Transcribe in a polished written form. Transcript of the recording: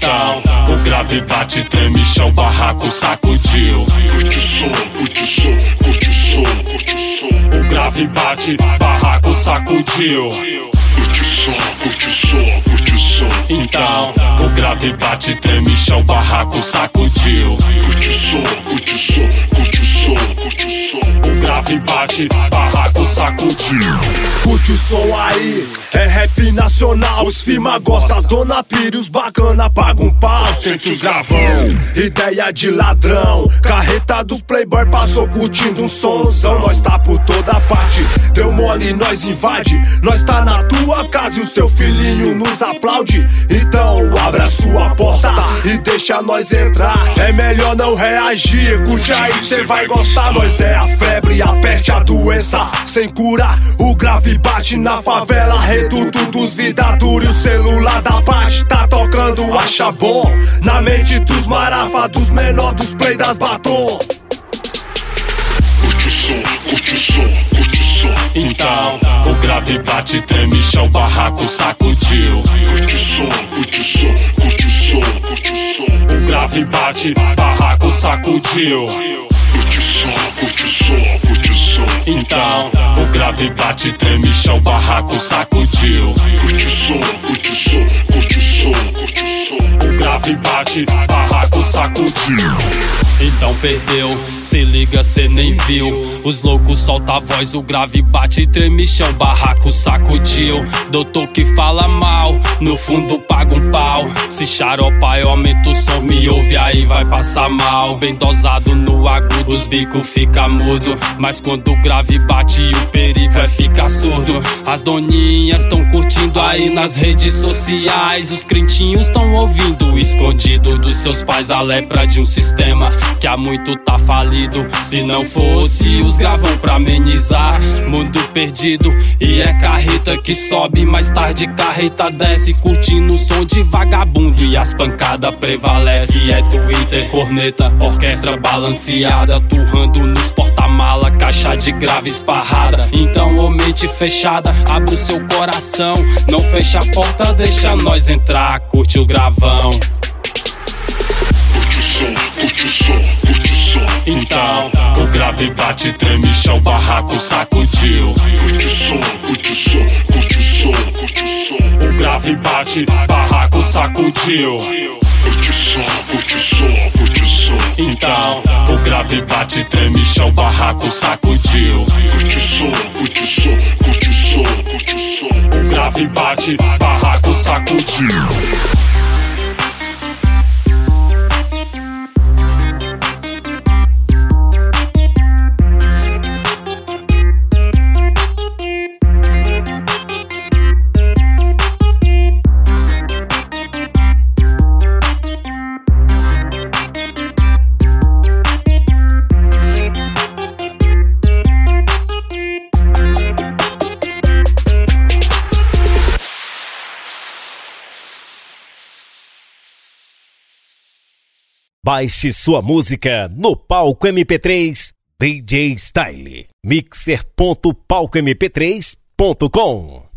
Então o grave bate, treme, chão, barraco sacudiu. Curte o som, curte o som, curte o som, curte o som. O grave bate, barraco sacudiu. Curte o som, curte o som, curte o som. Então o grave bate, treme, chão, barraco sacudiu. Curte o som, curte o som, curte o som, curte o som. O grave bate, barraco sacudiu. Curte o som aí, é rap nacional. Os firma gosta, as dona Pire, os bacana pagam pau. Sente os gravão, ideia de ladrão. Carreta dos playboy passou curtindo um sonzão. Nós tá por toda parte, deu mole, nós invade. Nós tá na tua casa e o seu filhinho nos aplaude. Então abra sua porta e deixa nós entrar. É melhor não reagir, curte aí, cê vai gostar. Nós é a febre, aperte a doença sem cura. O grave bate na favela, reduto dos vida dura. E o celular da parte tá tocando, acha bom. Na mente dos marafa, dos menor, dos play das batom. Curte o som, curte o som, curte o som. Então o grave bate, treme, chão, barraco sacudiu. Curte o som, curte o som, curte o som, curte o som. O grave bate, barraco sacudiu. Curte o som, curte o som, curte o som. Então o grave bate, treme, chão, barraco sacudiu. Curte o som, curte o som, curte o som, curte o som. O grave bate, barraco sacudiu. Então perdeu, se liga, cê nem viu. Os loucos solta a voz, o grave bate, treme, chão, barraco sacudiu. Doutor que fala mal, no fundo paga um pau. Se xaropa eu aumento o som, me ouve aí vai passar mal. Bem dosado no agudo, os bicos fica mudo. Mas quando o grave bate o perigo é ficar surdo. As doninhas tão curtindo aí nas redes sociais. Os crentinhos tão ouvindo, escondido dos seus pais. A lepra de um sistema que há muito tá falido. Se não fosse os gravão pra amenizar, mundo perdido. E é carreta que sobe, mais tarde carreta desce, curtindo o som de vagabundo e as pancadas prevalece. E é Twitter, corneta, orquestra balanceada, turrando nos porta-mala, caixa de grave esparrada. Então ô mente fechada, abre o seu coração, não fecha a porta, deixa nós entrar, curte o gravão. Curte o som, curte o som, curte o som. Então o grave bate, treme, chão, barraco sacudiu. Curte o som, curte o som, curte o som, curte o som. O grave bate, barraco sacudiu. Curte o som, curte o som, curte o som. Então o grave bate, treme, chão, barraco sacudiu. Curte o som, curte o som, curte o som, curte o som. O grave bate, barraco sacudiu. Baixe sua música no Palco MP3 DJ Style. Mixer.palcomp3.com